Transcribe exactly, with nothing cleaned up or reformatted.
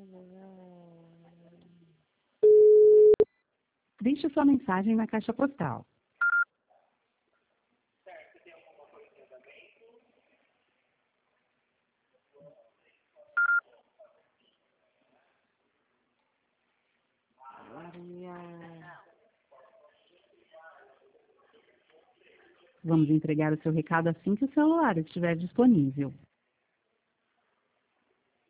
Deixe sua mensagem na caixa postal. Vamos entregar o seu recado assim que o celular estiver disponível.